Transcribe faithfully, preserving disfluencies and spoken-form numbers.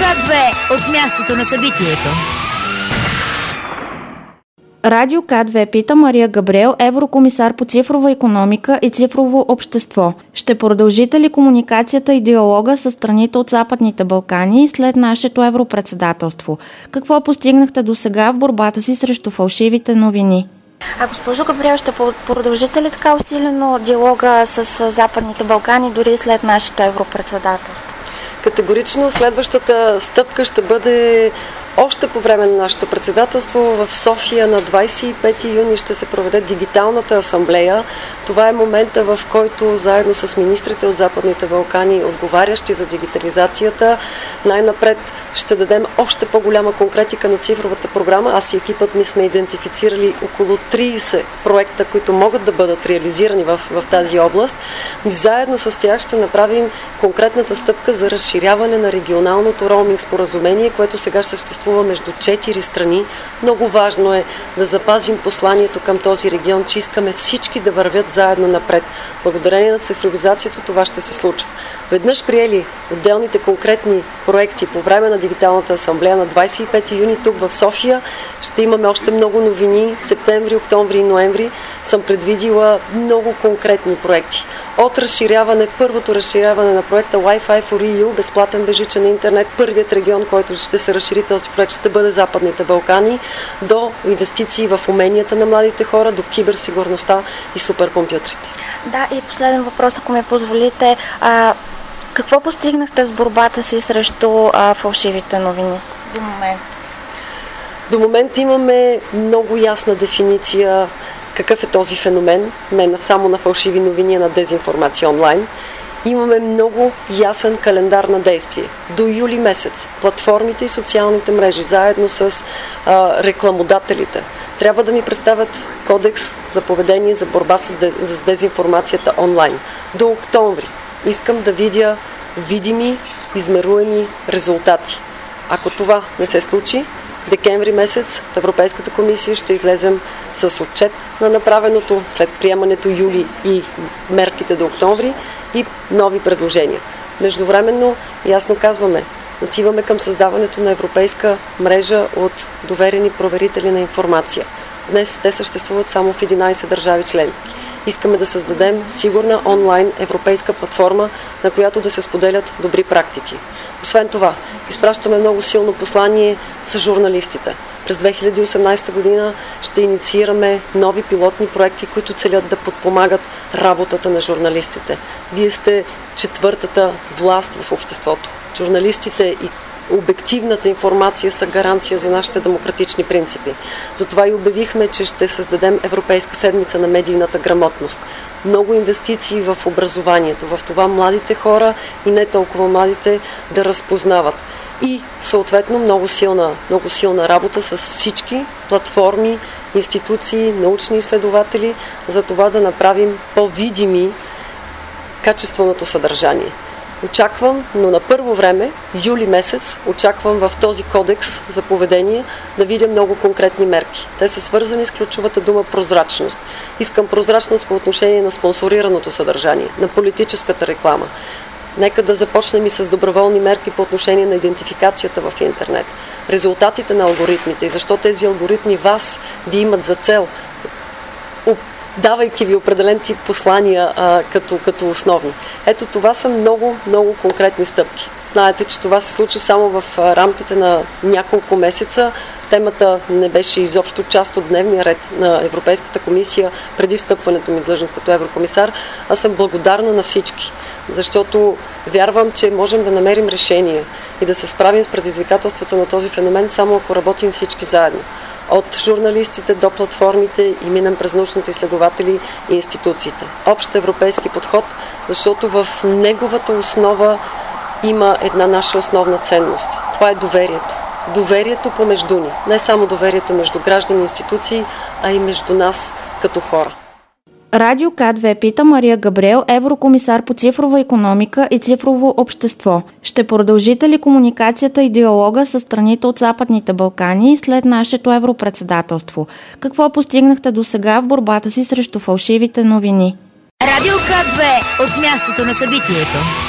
К две от мястото на събитието. Радио К две пита Мария Габриел, еврокомисар по цифрова икономика и цифрово общество. Ще продължите ли комуникацията и диалога с страните от Западните Балкани след нашето европредседателство? Какво постигнахте до сега в борбата си срещу фалшивите новини? А госпожо Габриел, ще продължите ли така усилено диалога с Западните Балкани дори след нашето европредседателство? Категорично следващата стъпка ще бъде още по време на нашето председателство. В София на двадесет и пети юни ще се проведе дигиталната асамблея. Това е момента, в който заедно с министрите от Западните Балкани, отговарящи за дигитализацията, най-напред ще дадем още по-голяма конкретика на цифровата програма. Аз и екипът ми сме идентифицирали около тридесет проекта, които могат да бъдат реализирани в, в тази област. И заедно с тях ще направим конкретната стъпка за разширяване на регионалното роуминг споразумение, което сега ще съществува между четири страни. Много важно е да запазим посланието към този регион, че искаме всички да вървят заедно напред. Благодарение на цифровизацията това ще се случва. Веднъж приели отделните конкретни проекти по време на дигиталната асамблея на двадесет и пети юни тук в София, ще имаме още много новини. Септември, октомври и ноември съм предвидила много конкретни проекти. От разширяване, първото разширяване на проекта Wi-Fi for и ю, безплатен бежичен интернет, първият регион, който ще се разшири този проект, ще бъде Западните Балкани, до инвестиции в уменията на младите хора, до киберсигурността и суперкомпютрите. Да, и последен въпрос, ако ме позволите. А, какво постигнахте с борбата си срещу а, фалшивите новини до момента? До момента имаме много ясна дефиниция какъв е този феномен, не само на фалшиви новини, а на дезинформация онлайн. Имаме много ясен календар на действие. До юли месец платформите и социалните мрежи, заедно с а, рекламодателите, трябва да ми представят кодекс за поведение за борба с, де, с дезинформацията онлайн. До октомври искам да видя видими, измеруеми резултати. Ако това не се случи, декември месец от Европейската комисия ще излезем с отчет на направеното след приемането юли и мерките до октомври и нови предложения. Междувременно ясно казваме, отиваме към създаването на европейска мрежа от доверени проверители на информация. Днес те съществуват само в единадесет държави членки. Искаме да създадем сигурна онлайн европейска платформа, на която да се споделят добри практики. Освен това, изпращаме много силно послание с журналистите. През две хиляди и осемнадесета година ще инициираме нови пилотни проекти, които целят да подпомагат работата на журналистите. Вие сте четвъртата власт в обществото. Журналистите и обективната информация са гаранция за нашите демократични принципи. Затова и обявихме, че ще създадем Европейска седмица на медийната грамотност. Много инвестиции в образованието, в това младите хора и не толкова младите да разпознават. И съответно много силна, много силна работа с всички платформи, институции, научни изследователи, за това да направим по-видими качественото съдържание. Очаквам, но на първо време, юли месец, очаквам в този кодекс за поведение да видя много конкретни мерки. Те са свързани с ключовата дума прозрачност. Искам прозрачност по отношение на спонсорираното съдържание, на политическата реклама. Нека да започнем и с доброволни мерки по отношение на идентификацията в интернет. Резултатите на алгоритмите и защо тези алгоритми вас ви имат за цел, давайки ви определен тип послания а, като, като основни. Ето това са много, много конкретни стъпки. Знаете, че това се случи само в а, рамките на няколко месеца. Темата не беше изобщо част от дневния ред на Европейската комисия преди встъпването ми длъжност като еврокомисар. Аз съм благодарна на всички, защото вярвам, че можем да намерим решения и да се справим с предизвикателствата на този феномен, само ако работим всички заедно. От журналистите до платформите и минем през научните изследователи и институциите. Общ европейски подход, защото в неговата основа има една наша основна ценност. Това е доверието. Доверието помежду ни. Не само доверието между граждани и институции, а и между нас като хора. Радио К две пита Мария Габриел, еврокомисар по цифрова икономика и цифрово общество. Ще продължите ли комуникацията и диалога с страните от Западните Балкани след нашето европредседателство? Какво постигнахте до сега в борбата си срещу фалшивите новини? Радио К две от мястото на събитието.